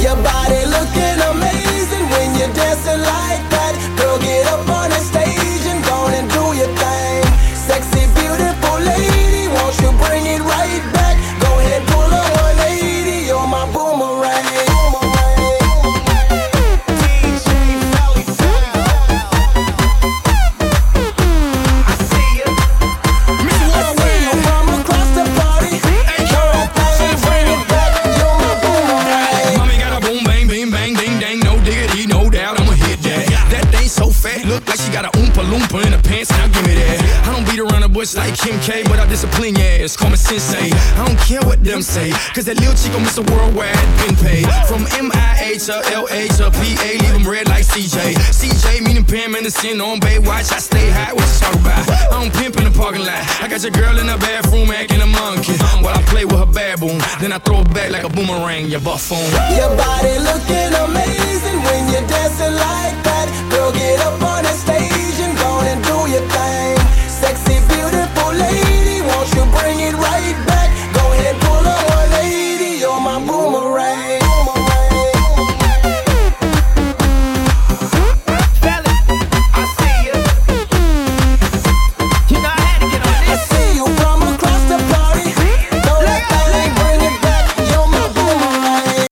Your body looking amazing when you're dancing like that. Girl, get up on the stage and go and do your thing. Sexy, beautiful lady, won't you bring it right back? Go ahead, pull a 180, you're my boomerang. Look like she got a oompa loompa in her pants, now give me that. I don't beat around the bush like Kim K, but I discipline your ass, call me sensei. I don't care what them say, cause that little chick gon' miss a worldwide been paid. From MIA to LA to PA, leave them red like CJ. CJ meaning Pam Anderson on Baywatch, I stay high, what you talk about? I don't pimp in the parking lot, I got your girl in the bathroom acting a monkey. While I play with her baboon, then I throw it back like a boomerang, you buffoon. Your body looking